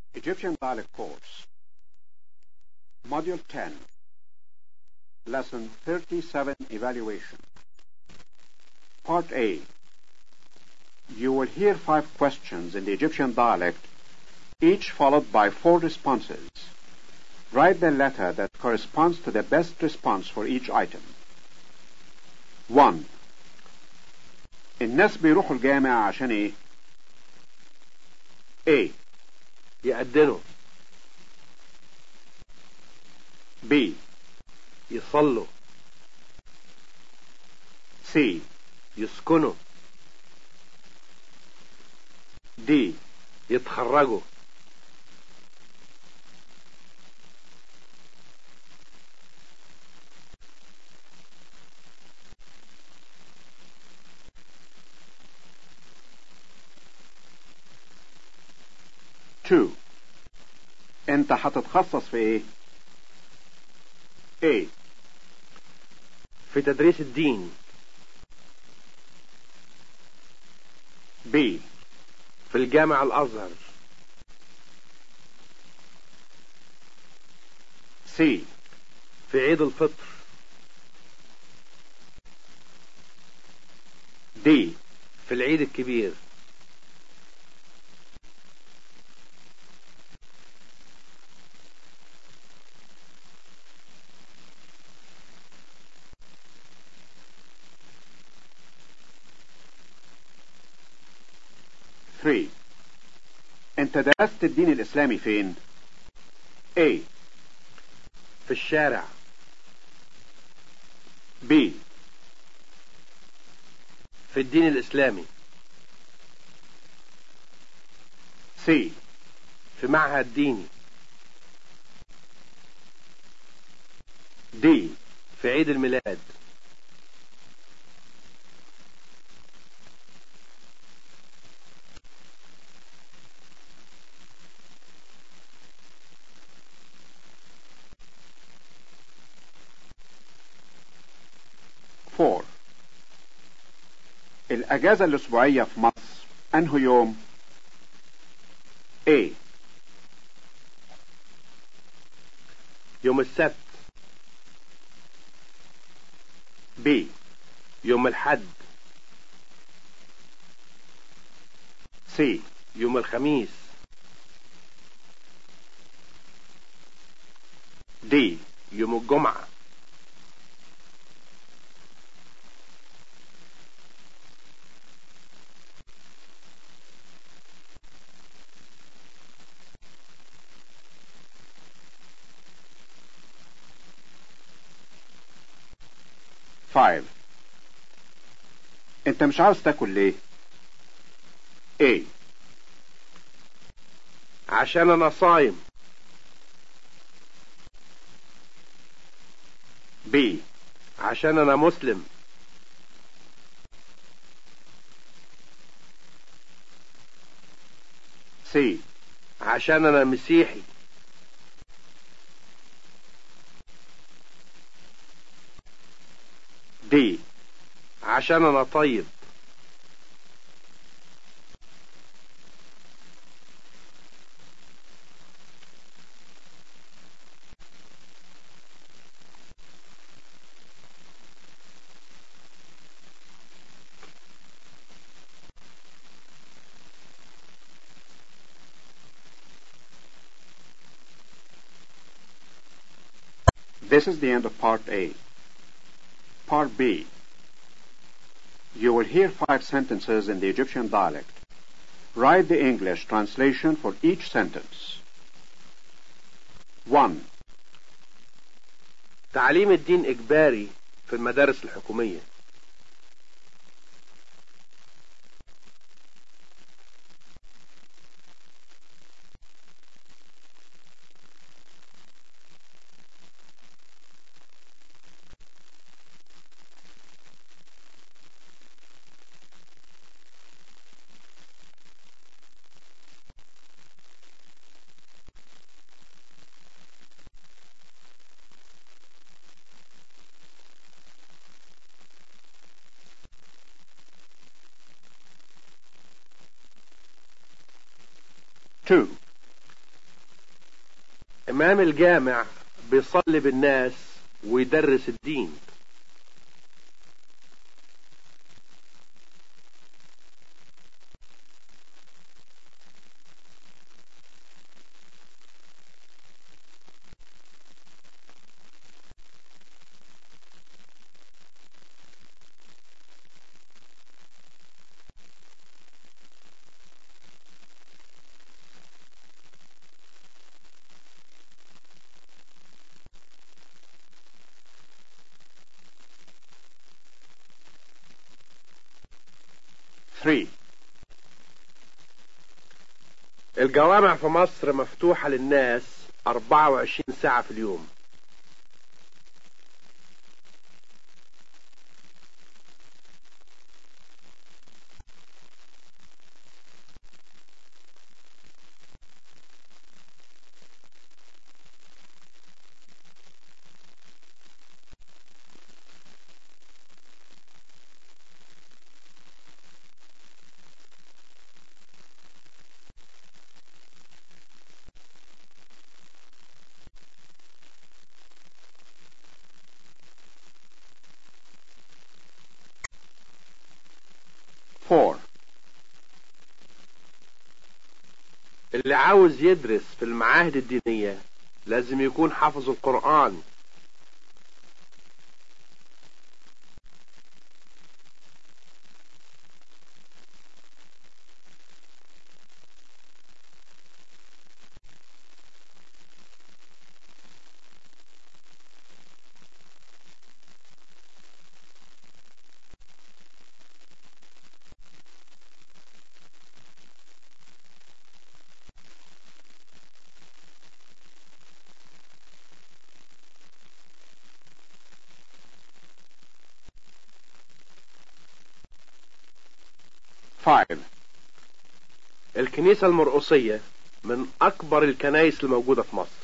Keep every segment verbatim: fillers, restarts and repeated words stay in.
Egyptian Dialect Course, Module ten, Lesson thirty-seven, Evaluation. Part A. You will hear five questions in the Egyptian dialect, each followed by four responses. Write the letter that corresponds to the best response for each item. one. الناس بيروحوا الجامعة عشان ايه؟ A. يأذنوا. B. يصلوا. C. يسكنوا. D. يتخرجوا. two. انت هتتخصص في ايه؟ A. في تدريس الدين. B. في الجامع الأزهر. C. في عيد الفطر. D. في العيد الكبير. three. انت درست الدين الاسلامي فين؟ A. في الشارع. B. في الدين الإسلامي. C. في معهد ديني. D. في عيد الميلاد. four. الأجازة الأسبوعية في مصر أنه يوم؟ A. يوم السبت. B. يوم الحد. C. يوم الخميس. D. يوم الجمعة. five. انت مش عاوز تاكل ليه؟ A. عشان أنا صايم. B. عشان أنا مسلم. C. عشان أنا مسيحي. D. عشان أنا طيب. This is the end of Part A. Part B. You will hear five sentences in the Egyptian dialect. Write the English translation for each sentence. one. تعليم الدين إجباري في المدارس الحكومية. two. إمام الجامع بيصلي بالناس ويدرس الدين. three. الجوامع في مصر مفتوحة للناس أربعة وعشرين ساعة في اليوم. four. اللي عاوز يدرس في المعاهد الدينية لازم يكون حافظ القرآن. five. الكنيسة المرقصية من أكبر الكنائس الموجودة في مصر.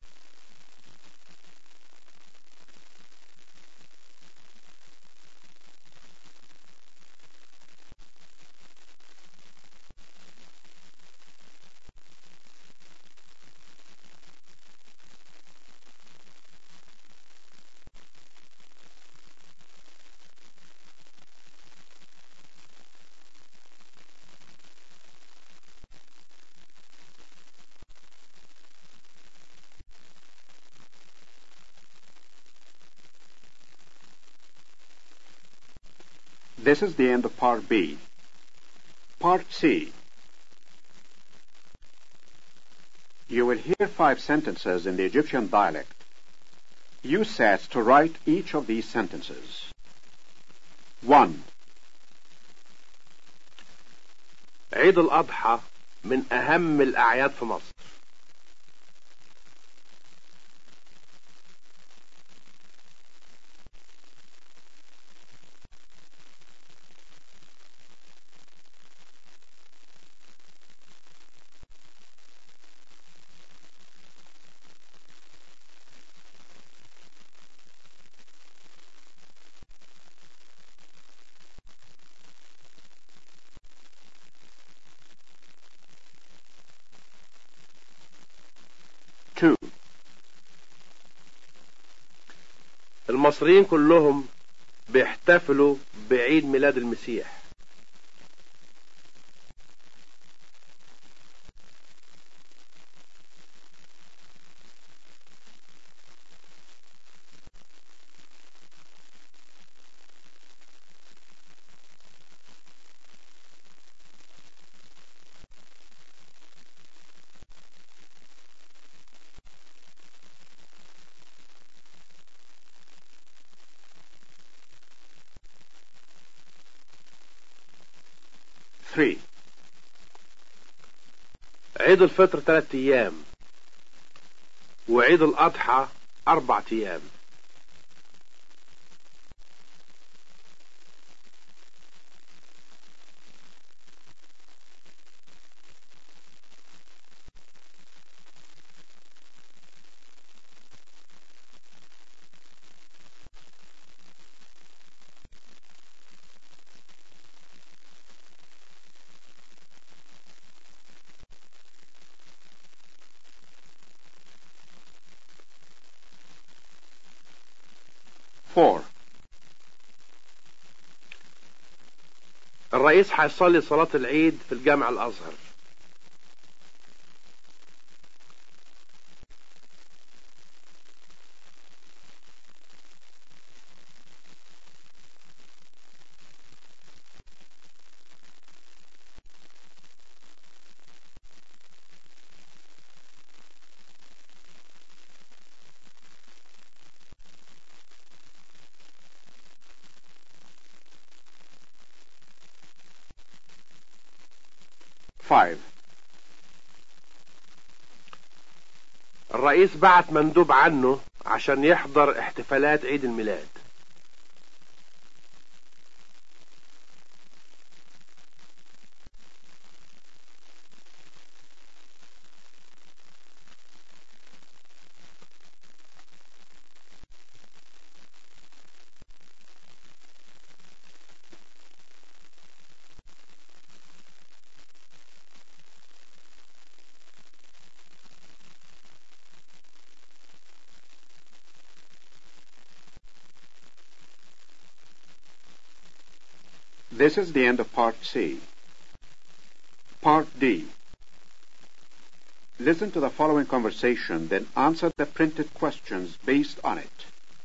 This is the end of Part B. Part C. You will hear five sentences in the Egyptian dialect. Use sets to write each of these sentences. one. عيد الأضحى من أهم الأعياد في مصر. two. المصريين كلهم بيحتفلوا بعيد ميلاد المسيح. three. عيد الفطر ثلاث أيام وعيد الأضحى أربع أيام. four. الرئيس هيصلي صلاة العيد في الجامع الأزهر. Five. الرئيس بعت مندوب عنه عشان يحضر احتفالات عيد الميلاد. This is the end of Part C. Part D. Listen to the following conversation, then answer the printed questions based on it.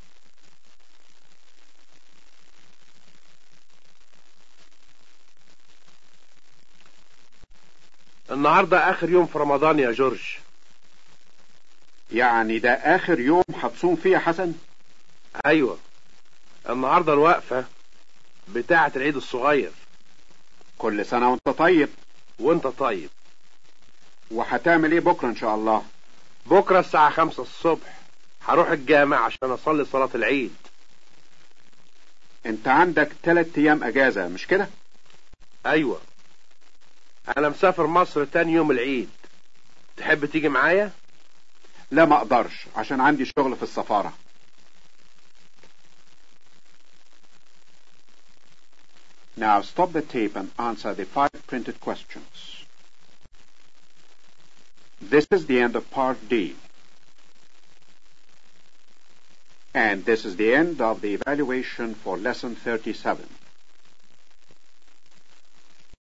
النهاردة آخر يوم في رمضان يا جورج. يعني ده آخر يوم هتصوم فيه يا حسن؟ أيوة، النهاردة الوقفة بتاعة العيد الصغير. كل سنة وانت طيب. وانت طيب. وهتعمل ايه بكرة ان شاء الله؟ بكرة الساعة خمسة الصبح هروح الجامع عشان اصلي صلاة العيد. انت عندك تلات ايام اجازة مش كده؟ ايوة، انا مسافر مصر تاني يوم العيد. تحب تيجي معايا؟ لا ما اقدرش عشان عندي شغل في السفارة. Now stop the tape and answer the five printed questions. This is the end of Part D. And this is the end of the evaluation for Lesson thirty-seven.